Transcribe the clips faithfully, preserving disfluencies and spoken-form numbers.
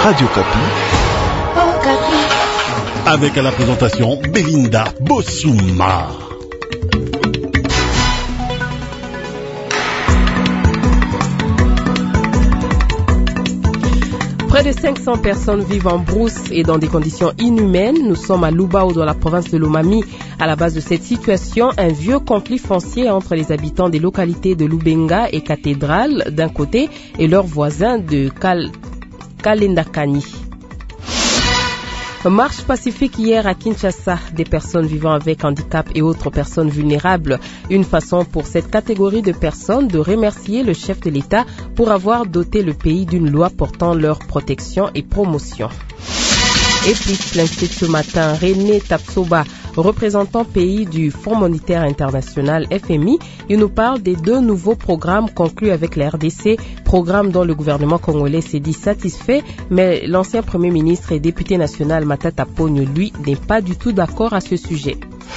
Radio Kapi. Oh, Kapi. Avec à la présentation Belinda Bossouma. Près de cinq cents personnes vivent en brousse et dans des conditions inhumaines. Nous sommes à Lubao, dans la province de Lomami. À la base de cette situation, un vieux conflit foncier entre les habitants des localités de Lubenga et Cathédrale d'un côté et leurs voisins de Kal- Kalendakani. Marche pacifique hier à Kinshasa, des personnes vivant avec handicap et autres personnes vulnérables. Une façon pour cette catégorie de personnes de remercier le chef de l'État pour avoir doté le pays d'une loi portant leur protection et promotion. Et puis, plein site ce matin, René Tapsoba, représentant pays du Fonds monétaire international F M I, il nous parle des deux nouveaux programmes conclus avec la R D C, programmes dont le gouvernement congolais s'est dit satisfait, mais l'ancien Premier ministre et député national Matata Ponyo, lui, n'est pas du tout d'accord à ce sujet.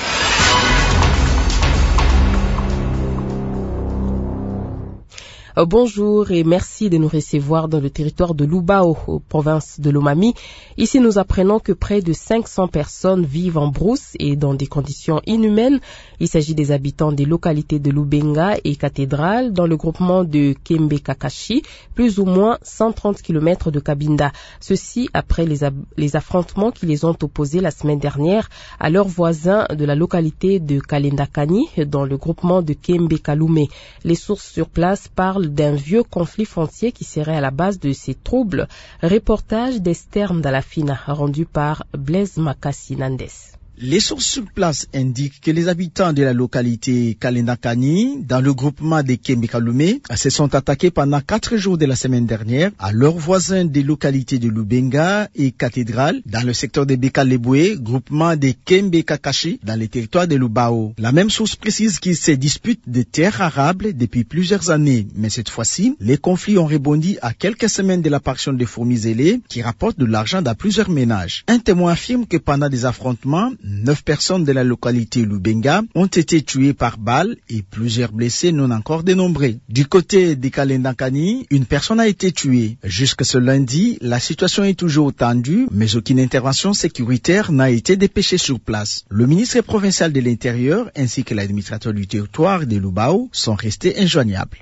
Bonjour et merci de nous recevoir dans le territoire de Lubao, aux provinces de Lomami. Ici, nous apprenons que près de cinq cents personnes vivent en brousse et dans des conditions inhumaines. Il s'agit des habitants des localités de Lubenga et Cathédrale dans le groupement de Kembe Kakashi, plus ou moins cent trente kilomètres de Kabinda. Ceci après les, les affrontements qui les ont opposés la semaine dernière à leurs voisins de la localité de Kalendakani dans le groupement de Kembe Kalume. Les sources sur place parlent d'un vieux conflit foncier qui serait à la base de ces troubles. Reportage d'Esther Ndalafina rendu par Blaise Makassi Nandes. Les sources sur place indiquent que les habitants de la localité Kalendakani, dans le groupement des Kembe Kalume, se sont attaqués pendant quatre jours de la semaine dernière à leurs voisins des localités de Lubenga et Cathédrale, dans le secteur de Bekaleboué, groupement des Kembe Kakashi, dans les territoires de Lubao. La même source précise qu'ils se disputent des terres arables depuis plusieurs années, mais cette fois-ci, les conflits ont rebondi à quelques semaines de l'apparition des fourmis zélées qui rapportent de l'argent dans plusieurs ménages. Un témoin affirme que pendant des affrontements, Neuf personnes de la localité Lubenga ont été tuées par balles et plusieurs blessés non encore dénombrés. Du côté des Kalendakani, une personne a été tuée. Jusque ce lundi, la situation est toujours tendue, mais aucune intervention sécuritaire n'a été dépêchée sur place. Le ministre provincial de l'Intérieur ainsi que l'administrateur du territoire de Lubao sont restés injoignables.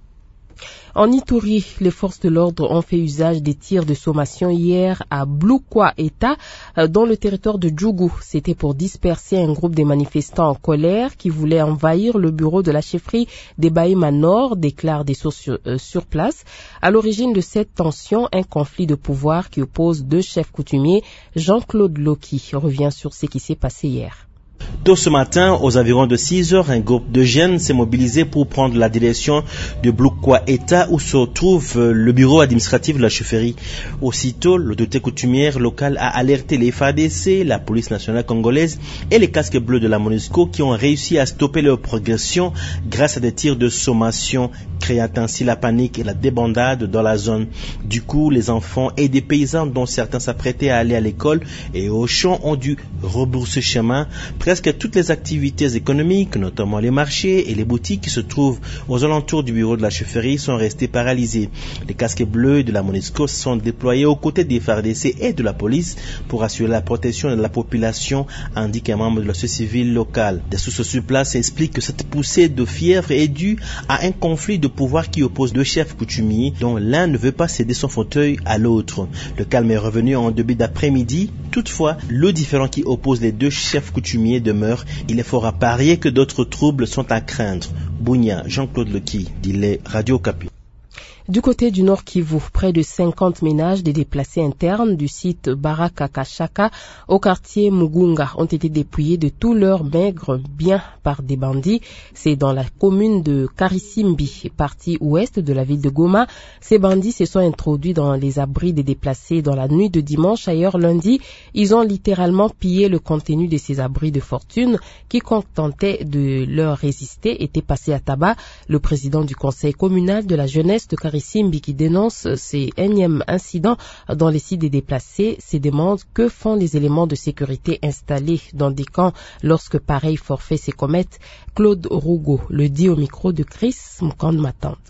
En Ituri, les forces de l'ordre ont fait usage des tirs de sommation hier à Blukwa Eta, dans le territoire de Djougou. C'était pour disperser un groupe de manifestants en colère qui voulaient envahir le bureau de la chefferie des Bahima Nord, déclarent des sources sur, euh, sur place. À l'origine de cette tension, un conflit de pouvoir qui oppose deux chefs coutumiers. Jean-Claude Loki revient sur ce qui s'est passé hier. Tôt ce matin, aux environs de six heures, un groupe de jeunes s'est mobilisé pour prendre la direction de Blukwa Eta où se trouve le bureau administratif de la chefferie. Aussitôt, l'autorité coutumière locale a alerté les F A D C, la police nationale congolaise et les casques bleus de la MONUSCO qui ont réussi à stopper leur progression grâce à des tirs de sommation, créant ainsi la panique et la débandade dans la zone. Du coup, les enfants et des paysans dont certains s'apprêtaient à aller à l'école et au champ ont dû rebrousser chemin. Presque toutes les activités économiques, notamment les marchés et les boutiques qui se trouvent aux alentours du bureau de la chefferie, sont restées paralysées. Les casques bleus de la MONUSCO sont déployés aux côtés des F A D C et de la police pour assurer la protection de la population, indique un membre de la société civile locale. Des sources sur place expliquent que cette poussée de fièvre est due à un conflit de pouvoir qui oppose deux chefs coutumiers dont l'un ne veut pas céder son fauteuil à l'autre. Le calme est revenu en début d'après-midi. Toutefois, le différend qui oppose les deux chefs coutumiers demeure. Il est fort à parier que d'autres troubles sont à craindre. Bounia, Jean-Claude Lequi, dit Radio Kapi. Du côté du Nord Kivu, près de cinquante ménages des déplacés internes du site Barakakashaka au quartier Mugunga ont été dépouillés de tous leurs maigres biens par des bandits. C'est dans la commune de Karisimbi, partie ouest de la ville de Goma. Ces bandits se sont introduits dans les abris des déplacés dans la nuit de dimanche. Ailleurs, lundi, ils ont littéralement pillé le contenu de ces abris de fortune. Quiconque tentait de leur résister était passé à tabac. Le président du conseil communal de la jeunesse de Karisimbi Simbi qui dénonce ces énièmes incidents dans les sites des déplacés se demande que font les éléments de sécurité installés dans des camps lorsque pareil forfait se commettent. Claude Rougo le dit au micro de Chris Mkand Matante.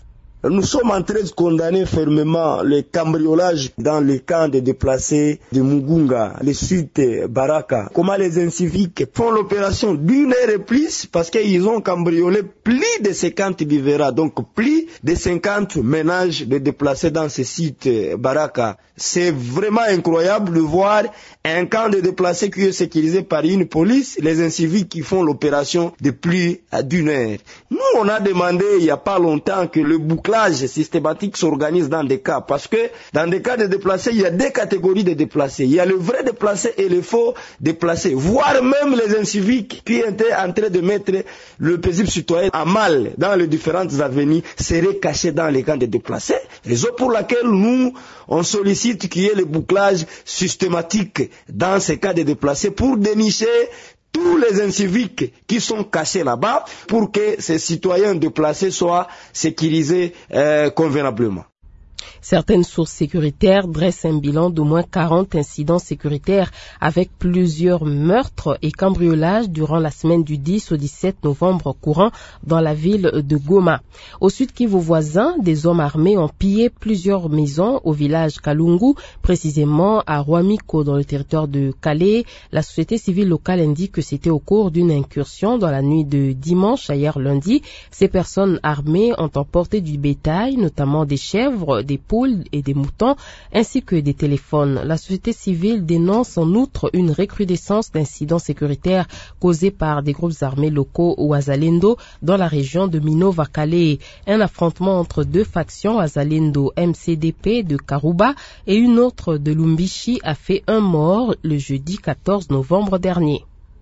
Nous sommes en train de condamner fermement le cambriolage dans les camps de déplacés de Mugunga, le sud de Baraka. Comment les inciviques font l'opération d'une heure et plus parce qu'ils ont cambriolé plus de cinquante vivera, donc plus de cinquante ménages de déplacés dans ce site Baraka. C'est vraiment incroyable de voir un camp de déplacés qui est sécurisé par une police, les inciviques qui font l'opération de plus d'une heure. Nous, on a demandé il n'y a pas longtemps que le bouclage systématique s'organise dans des cas, parce que dans des cas de déplacés, il y a deux catégories de déplacés. Il y a le vrai déplacé et le faux déplacé, voire même les inciviques qui étaient en train de mettre le paisible citoyen à mal dans les différentes avenues seraient cachés dans les camps de déplacés. Raison pour laquelle nous, on sollicite qu'il y ait le bouclage systématique dans ces cas de déplacés pour dénicher tous les inciviques qui sont cachés là-bas pour que ces citoyens déplacés soient sécurisés euh, convenablement. Certaines sources sécuritaires dressent un bilan d'au moins quarante incidents sécuritaires avec plusieurs meurtres et cambriolages durant la semaine du dix au dix-sept novembre courant dans la ville de Goma. Au sud Kivu voisin, des hommes armés ont pillé plusieurs maisons au village Kalungu, précisément à Rwamiko dans le territoire de Calais. La société civile locale indique que c'était au cours d'une incursion dans la nuit de dimanche à hier lundi. Ces personnes armées ont emporté du bétail, notamment des chèvres, des poules et des moutons, ainsi que des téléphones. La société civile dénonce en outre une recrudescence d'incidents sécuritaires causés par des groupes armés locaux ou Wazalendo dans la région de Minova-Calais. Un affrontement entre deux factions, Wazalendo M C D P de Karuba et une autre de Lumbishi, a fait un mort le jeudi quatorze novembre dernier.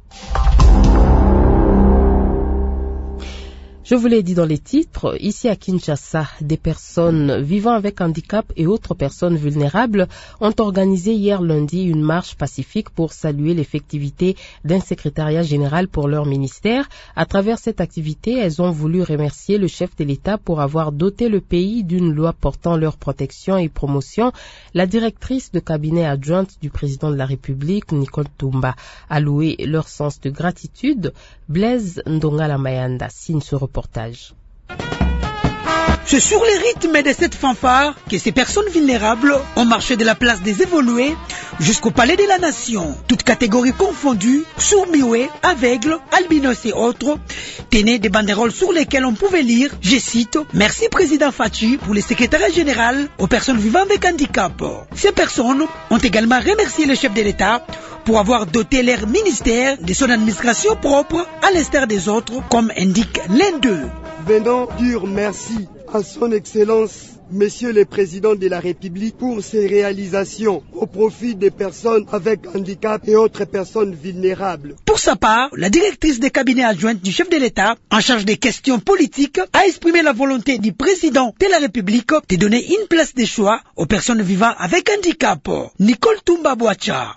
Je vous l'ai dit dans les titres, ici à Kinshasa, des personnes vivant avec handicap et autres personnes vulnérables ont organisé hier lundi une marche pacifique pour saluer l'effectivité d'un secrétariat général pour leur ministère. À travers cette activité, elles ont voulu remercier le chef de l'État pour avoir doté le pays d'une loi portant leur protection et promotion. La directrice de cabinet adjointe du président de la République, Nicole Toumba, a loué leur sens de gratitude. Blaise Ndongala Mayanda signe ce reportage. C'est sur les rythmes de cette fanfare que ces personnes vulnérables ont marché de la place des évolués jusqu'au palais de la nation. Toutes catégories confondues, sourds-muets, aveugles, albinos et autres, tenaient des banderoles sur lesquelles on pouvait lire, je cite, « Merci président Fachi pour le secrétariat général aux personnes vivant avec handicap ». Ces personnes ont également remercié le chef de l'État pour avoir doté leur ministère de son administration propre à l'instar des autres, comme indique l'un d'eux. Venons dire merci à son Excellence, Monsieur le Président de la République, pour ses réalisations au profit des personnes avec handicap et autres personnes vulnérables. Pour sa part, la directrice des cabinets adjointes du chef de l'État, en charge des questions politiques, a exprimé la volonté du Président de la République de donner une place de choix aux personnes vivant avec handicap. Nicole Toumba Boacha.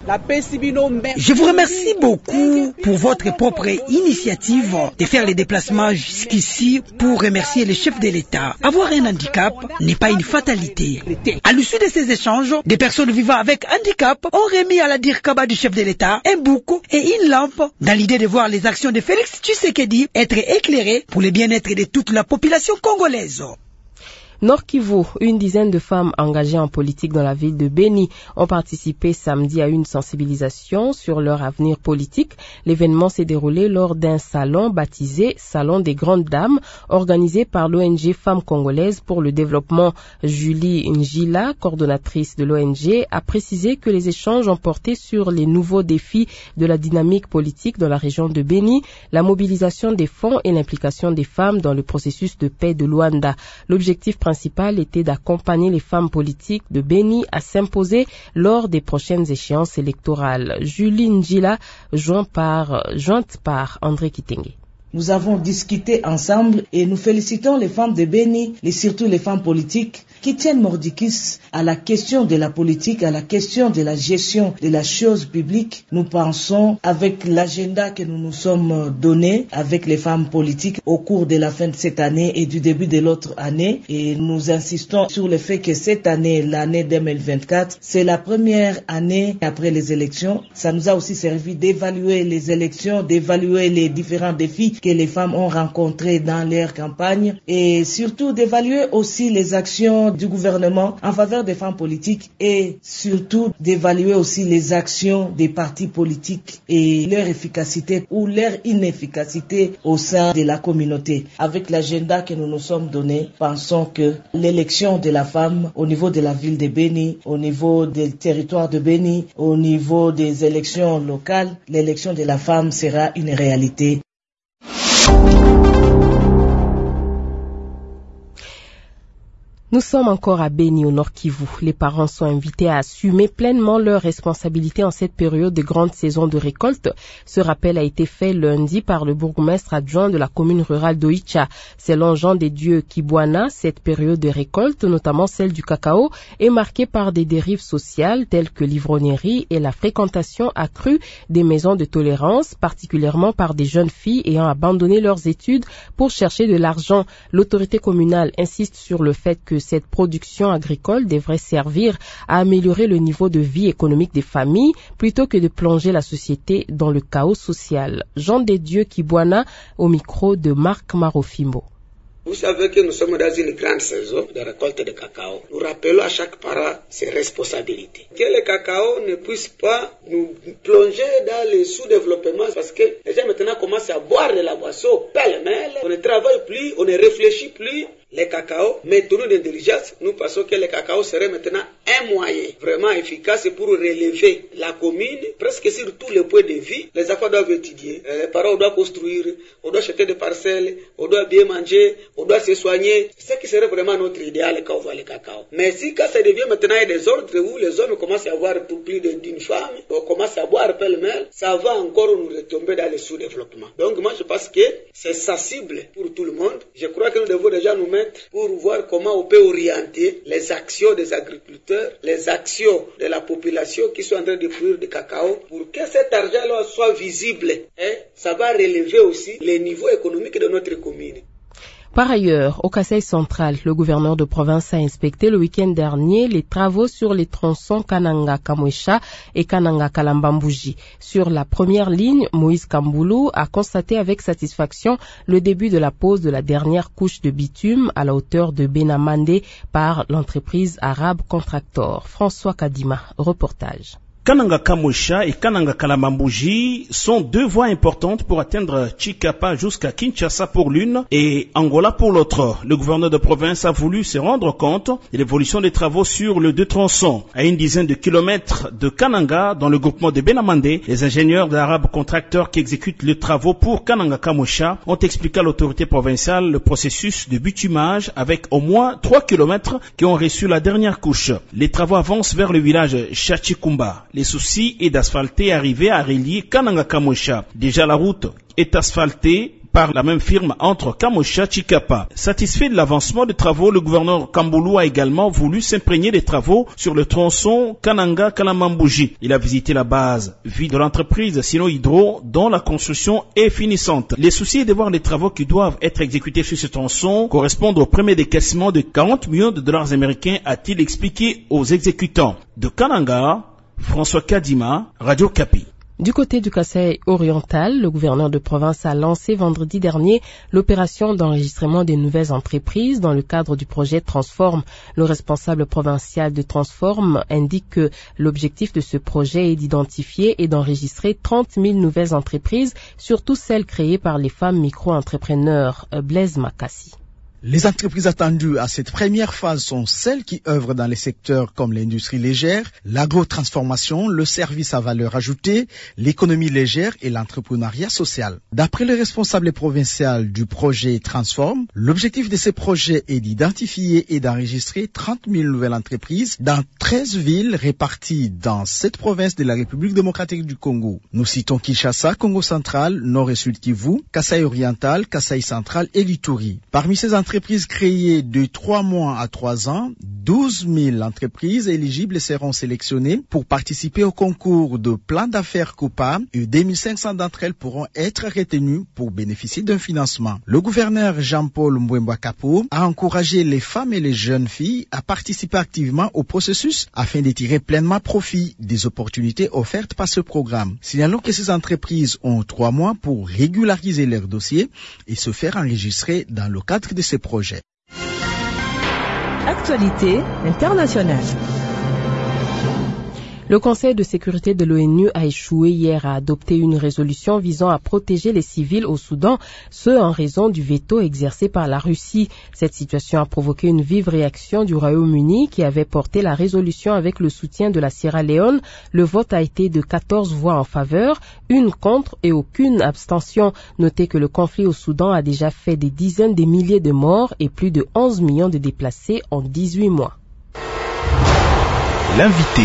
Je vous remercie beaucoup pour votre propre initiative de faire les déplacements jusqu'ici pour remercier le chef de l'État. Avoir un handicap n'est pas une fatalité. À l'issue de ces échanges, des personnes vivant avec handicap ont remis à la Dirkaba du chef de l'État un bouc et une lampe dans l'idée de voir les actions de Félix Tshisekedi être éclairées pour le bien-être de toute la population congolaise. Nord Kivu, une dizaine de femmes engagées en politique dans la ville de Beni ont participé samedi à une sensibilisation sur leur avenir politique. L'événement s'est déroulé lors d'un salon baptisé Salon des Grandes Dames, organisé par l'O N G Femmes Congolaises pour le Développement. Julie Njila, coordonnatrice de l'O N G, a précisé que les échanges ont porté sur les nouveaux défis de la dynamique politique dans la région de Beni, la mobilisation des fonds et l'implication des femmes dans le processus de paix de Luanda. L'objectif principal était d'accompagner les femmes politiques de Beni à s'imposer lors des prochaines échéances électorales. Julie Njila, jointe par, jointe par André Kitenge. Nous avons discuté ensemble et nous félicitons les femmes de Beni et surtout les femmes politiques qui tiennent mordicus à la question de la politique, à la question de la gestion de la chose publique. Nous pensons, avec l'agenda que nous nous sommes donné, avec les femmes politiques au cours de la fin de cette année et du début de l'autre année, et nous insistons sur le fait que cette année, l'année deux mille vingt-quatre, c'est la première année après les élections. Ça nous a aussi servi d'évaluer les élections, d'évaluer les différents défis que les femmes ont rencontrés dans leur campagne et surtout d'évaluer aussi les actions du gouvernement en faveur des femmes politiques et surtout d'évaluer aussi les actions des partis politiques et leur efficacité ou leur inefficacité au sein de la communauté. Avec l'agenda que nous nous sommes donné, pensons que l'élection de la femme au niveau de la ville de Beni, au niveau des territoires de Beni, au niveau des élections locales, l'élection de la femme sera une réalité. Nous sommes encore à Beni, au Nord Kivu. Les parents sont invités à assumer pleinement leurs responsabilités en cette période de grande saison de récolte. Ce rappel a été fait lundi par le bourgmestre adjoint de la commune rurale d'Oicha. Selon Jean des Dieux Kibwana, cette période de récolte, notamment celle du cacao, est marquée par des dérives sociales telles que l'ivrognerie et la fréquentation accrue des maisons de tolérance, particulièrement par des jeunes filles ayant abandonné leurs études pour chercher de l'argent. L'autorité communale insiste sur le fait que cette production agricole devrait servir à améliorer le niveau de vie économique des familles plutôt que de plonger la société dans le chaos social. Jean des Dieux Kibwana au micro de Marc Marofimbo. Vous savez que nous sommes dans une grande saison de récolte de cacao. Nous rappelons à chaque parent ses responsabilités. Que le cacao ne puisse pas nous plonger dans le sous-développement parce que les gens maintenant commencent à boire de la boisson pêle-mêle. On ne travaille plus, on ne réfléchit plus. Les cacao, maintenant d'intelligence, nous pensons que le cacao serait maintenant un moyen vraiment efficace pour relever la commune, presque sur tous les points de vie. Les enfants doivent étudier, les parents doivent construire, on doit acheter des parcelles, on doit bien manger, on doit se soigner. C'est ce qui serait vraiment notre idéal quand on voit le cacao. Mais si quand ça devient maintenant des ordres où les hommes commencent à avoir plus d'une femme, on commence à boire pêle-mêle, ça va encore nous retomber dans le sous-développement. Donc moi je pense que c'est sensible pour tout le monde. Je crois que nous devons déjà nous mettre pour voir comment on peut orienter les actions des agriculteurs, les actions de la population qui sont en train de produire du cacao pour que cet argent-là soit visible. Et ça va relever aussi les niveaux économiques de notre commune. Par ailleurs, au Kasaï central, le gouverneur de province a inspecté le week-end dernier les travaux sur les tronçons Kananga-Kamwesha et Kananga-Kalambambouji. Sur la première ligne, Moïse Kamboulou a constaté avec satisfaction le début de la pose de la dernière couche de bitume à la hauteur de Benamandé par l'entreprise arabe Contractor. François Kadima, reportage. Kananga Kamwesha et Kananga Kalambambouji sont deux voies importantes pour atteindre Chikapa jusqu'à Kinshasa pour l'une et Angola pour l'autre. Le gouverneur de province a voulu se rendre compte de l'évolution des travaux sur les deux tronçons. À une dizaine de kilomètres de Kananga, dans le groupement de Benamandé, les ingénieurs de l'arabe contracteur qui exécutent les travaux pour Kananga Kamwesha ont expliqué à l'autorité provinciale le processus de bitumage avec au moins trois kilomètres qui ont reçu la dernière couche. Les travaux avancent vers le village Chachikumba. Les soucis est d'asphalter et arriver à relier Kananga Kamwesha. Déjà la route est asphaltée par la même firme entre Kamwesha et Chikapa. Satisfait de l'avancement des travaux, le gouverneur Kamboulou a également voulu s'imprégner des travaux sur le tronçon Kananga-Kalambambouji. Il a visité la base vide de l'entreprise Sino Hydro dont la construction est finissante. Les soucis est de voir les travaux qui doivent être exécutés sur ce tronçon correspondre au premier décaissement de quarante millions de dollars américains, a-t-il expliqué aux exécutants. De Kananga, François Kadima, Radio Kapi. Du côté du Kasaï oriental, le gouverneur de province a lancé vendredi dernier l'opération d'enregistrement des nouvelles entreprises dans le cadre du projet Transform. Le responsable provincial de Transform indique que l'objectif de ce projet est d'identifier et d'enregistrer trente mille nouvelles entreprises, surtout celles créées par les femmes micro-entrepreneurs. Blaise Makassi. Les entreprises attendues à cette première phase sont celles qui œuvrent dans les secteurs comme l'industrie légère, l'agrotransformation, le service à valeur ajoutée, l'économie légère et l'entrepreneuriat social. D'après le responsable provincial du projet Transform, l'objectif de ces projets est d'identifier et d'enregistrer trente mille nouvelles entreprises dans treize villes réparties dans sept provinces de la République démocratique du Congo. Nous citons Kinshasa, Congo central, Nord et Sud Kivu, Kasaï oriental, Kasaï central et l'Ituri. Parmi ces entreprises, entreprises créées de trois mois à trois ans, douze mille entreprises éligibles seront sélectionnées pour participer au concours de plan d'affaires Coupa et deux mille cinq cents d'entre elles pourront être retenues pour bénéficier d'un financement. Le gouverneur Jean-Paul Mbouemba Kapo a encouragé les femmes et les jeunes filles à participer activement au processus afin de tirer pleinement profit des opportunités offertes par ce programme. Signalons que ces entreprises ont trois mois pour régulariser leur dossier et se faire enregistrer dans le cadre de ces projets. Actualité internationale. Le Conseil de sécurité de l'ONU a échoué hier à adopter une résolution visant à protéger les civils au Soudan, ce en raison du veto exercé par la Russie. Cette situation a provoqué une vive réaction du Royaume-Uni qui avait porté la résolution avec le soutien de la Sierra Leone. Le vote a été de quatorze voix en faveur, une contre et aucune abstention. Notez que le conflit au Soudan a déjà fait des dizaines de milliers de morts et plus de onze millions de déplacés en dix-huit mois. L'invité.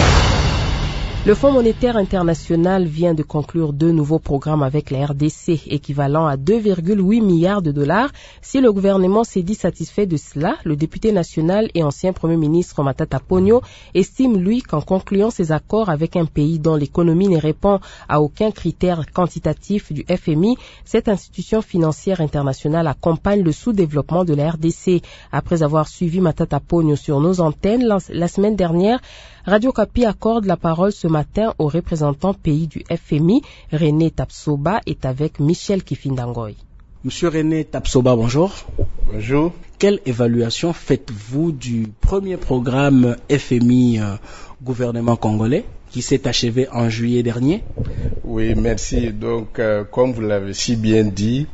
Le Fonds monétaire international vient de conclure deux nouveaux programmes avec la R D C, équivalent à deux virgule huit milliards de dollars. Si le gouvernement s'est dit satisfait de cela, le député national et ancien Premier ministre Matata Ponyo estime, lui, qu'en concluant ces accords avec un pays dont l'économie ne répond à aucun critère quantitatif du F M I, cette institution financière internationale accompagne le sous-développement de la R D C. Après avoir suivi Matata Ponyo sur nos antennes la semaine dernière, Radio Kapi accorde la parole ce matin au représentant pays du F M I. René Tapsoba est avec Michel Kifindangoy. Monsieur René Tapsoba, bonjour. Bonjour. Quelle évaluation faites-vous du premier programme F M I euh, gouvernement congolais qui s'est achevé en juillet dernier? Oui, merci. Donc, euh, comme vous l'avez si bien dit,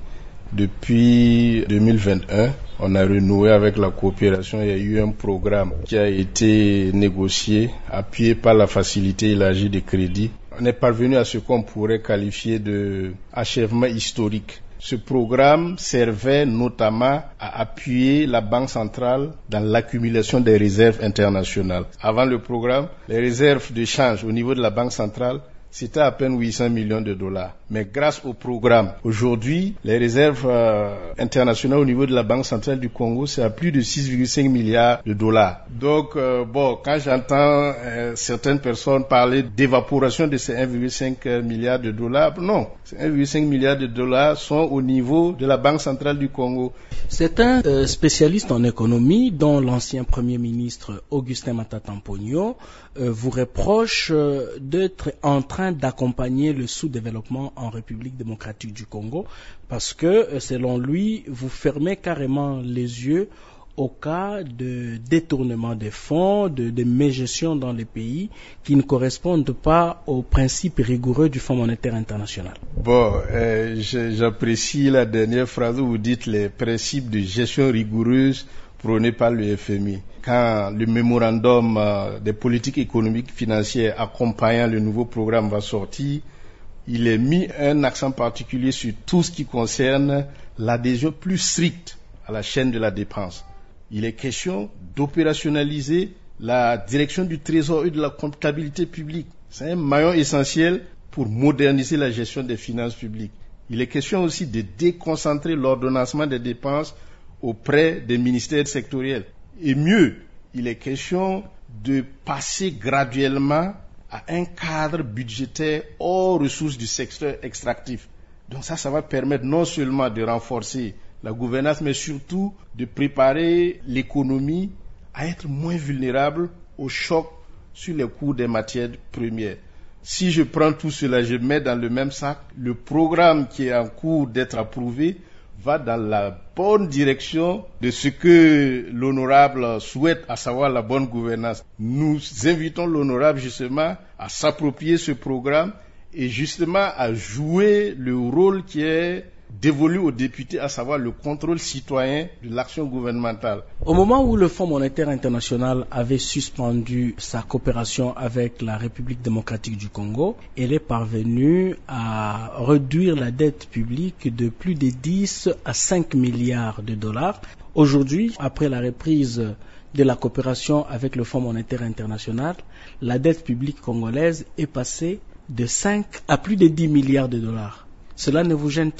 depuis deux mille vingt et un, on a renoué avec la coopération. Il y a eu un programme qui a été négocié, appuyé par la facilité élargie des crédits. On est parvenu à ce qu'on pourrait qualifier de achèvement historique. Ce programme servait notamment à appuyer la Banque centrale dans l'accumulation des réserves internationales. Avant le programme, les réserves de change au niveau de la Banque centrale, c'était à peine huit cents millions de dollars. Mais grâce au programme, aujourd'hui, les réserves euh, internationales au niveau de la Banque centrale du Congo, c'est à plus de six virgule cinq milliards de dollars. Donc, euh, bon, quand j'entends euh, certaines personnes parler d'évaporation de ces un virgule cinq milliards de dollars, non, ces un virgule cinq milliards de dollars sont au niveau de la Banque centrale du Congo. Certains euh, spécialistes en économie, dont l'ancien Premier ministre Augustin Matata Ponyo, euh, vous reprochent euh, d'être en train d'accompagner le sous-développement en République démocratique du Congo parce que, selon lui, vous fermez carrément les yeux au cas de détournement des fonds, de, de mégestion dans les pays qui ne correspondent pas aux principes rigoureux du Fonds monétaire international. Bon, euh, j'apprécie la dernière phrase où vous dites les principes de gestion rigoureuse prônés par le F M I. Quand le mémorandum euh, des politiques économiques financières accompagnant le nouveau programme va sortir, il est mis un accent particulier sur tout ce qui concerne l'adhésion plus stricte à la chaîne de la dépense. Il est question d'opérationnaliser la direction du trésor et de la comptabilité publique. C'est un maillon essentiel pour moderniser la gestion des finances publiques. Il est question aussi de déconcentrer l'ordonnancement des dépenses auprès des ministères sectoriels. Et mieux, il est question de passer graduellement à un cadre budgétaire hors ressources du secteur extractif. Donc ça, ça va permettre non seulement de renforcer la gouvernance, mais surtout de préparer l'économie à être moins vulnérable aux chocs sur les cours des matières premières. Si je prends tout cela, je mets dans le même sac, le programme qui est en cours d'être approuvé va dans la bonne direction de ce que l'honorable souhaite, à savoir la bonne gouvernance. Nous invitons l'honorable justement à s'approprier ce programme et justement à jouer le rôle qui est dévolu aux députés, à savoir le contrôle citoyen de l'action gouvernementale. Au moment où le Fonds monétaire international avait suspendu sa coopération avec la République démocratique du Congo, elle est parvenue à réduire la dette publique de plus de dix à cinq milliards de dollars. Aujourd'hui, après la reprise de la coopération avec le Fonds monétaire international, la dette publique congolaise est passée de cinq à plus de dix milliards de dollars. Cela ne vous gêne-t-il pas?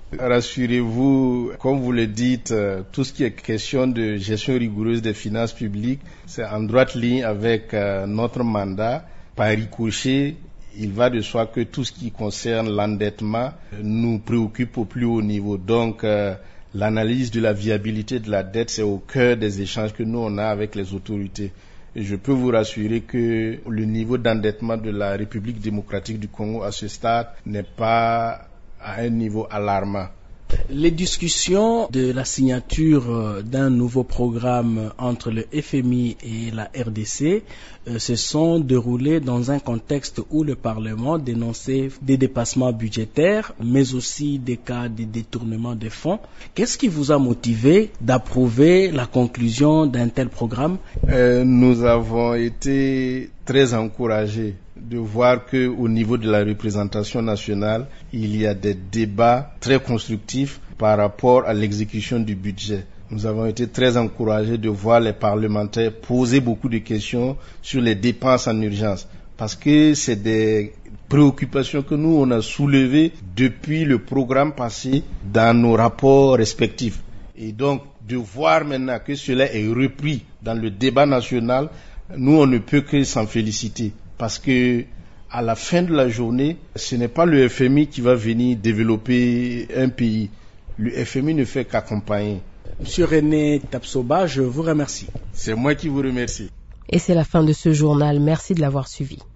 Rassurez-vous, comme vous le dites, tout ce qui est question de gestion rigoureuse des finances publiques, c'est en droite ligne avec notre mandat. Par ricochet, il va de soi que tout ce qui concerne l'endettement nous préoccupe au plus haut niveau. Donc, euh, l'analyse de la viabilité de la dette, c'est au cœur des échanges que nous on a avec les autorités. Et je peux vous rassurer que le niveau d'endettement de la République démocratique du Congo à ce stade n'est pas à un niveau alarmant. Les discussions de la signature d'un nouveau programme entre le F M I et la R D C euh, se sont déroulées dans un contexte où le Parlement dénonçait des dépassements budgétaires, mais aussi des cas de détournement des fonds. Qu'est-ce qui vous a motivé d'approuver la conclusion d'un tel programme? euh, Nous avons été très encouragés de voir que au niveau de la représentation nationale, il y a des débats très constructifs par rapport à l'exécution du budget. Nous avons été très encouragés de voir les parlementaires poser beaucoup de questions sur les dépenses en urgence, parce que c'est des préoccupations que nous on a soulevées depuis le programme passé dans nos rapports respectifs. Et donc de voir maintenant que cela est repris dans le débat national, nous on ne peut que s'en féliciter. Parce que à la fin de la journée, ce n'est pas le F M I qui va venir développer un pays. Le F M I ne fait qu'accompagner. Monsieur René Tapsoba, je vous remercie. C'est moi qui vous remercie. Et c'est la fin de ce journal. Merci de l'avoir suivi.